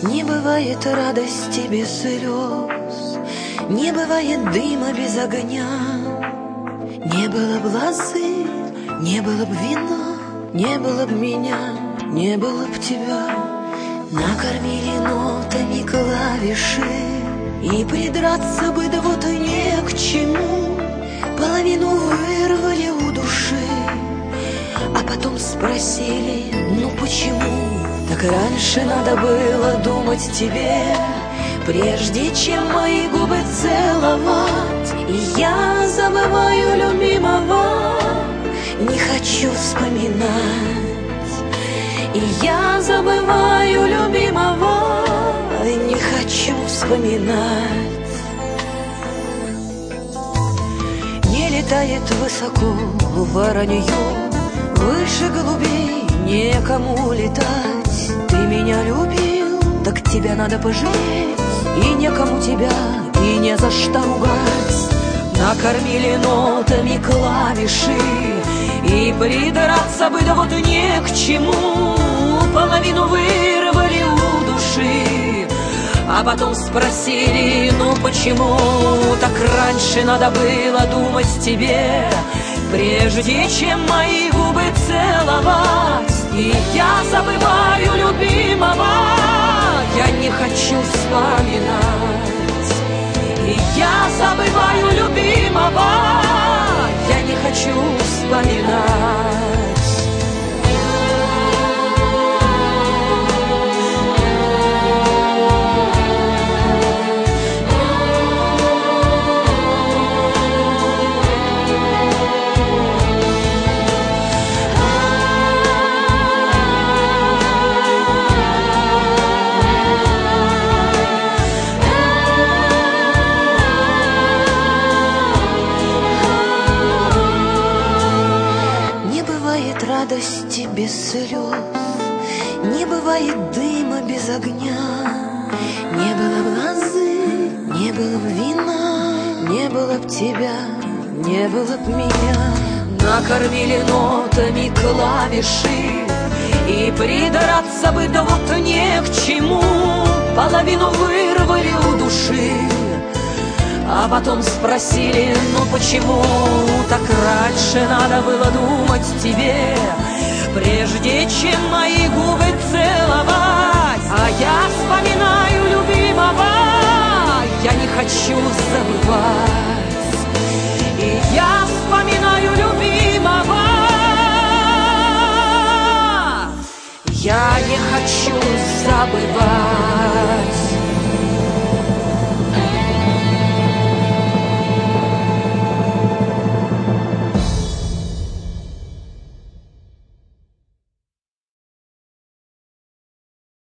Не бывает радости без слез, не бывает дыма без огня. Не было б лозы, не было б вина, не было б меня, не было б тебя. Накормили нотами клавиши, и придраться бы да вот не к чему. Половину вырвали у души, а потом спросили, ну почему? Так раньше надо было думать тебе, прежде чем мои губы целовать. И я забываю любимого, не хочу вспоминать. И я забываю любимого, не хочу вспоминать. Не летает высоко воронье, выше голубей некому летать. Ты меня любил, так тебя надо пожалеть, и некому тебя, и не за что ругать. Накормили нотами клавиши, и придраться бы да вот не к чему. Половину вырвали у души, а потом спросили, ну почему? Так раньше надо было думать тебе, прежде чем мои губы целовать. И я забываю любимого, я не хочу вспоминать. И я забываю любимого, я не хочу вспоминать. Радости без слез, не бывает дыма без огня. Не было б лозы, не было б вина, не было б тебя, не было б меня. Накормили нотами клавиши, и придраться бы да вот не к чему. Половину вырвали у души, а потом спросили, ну почему? Так раньше надо было думать тебе, прежде чем мои губы целовать. А я вспоминаю любимого, я не хочу забывать. И я вспоминаю любимого, я не хочу забывать.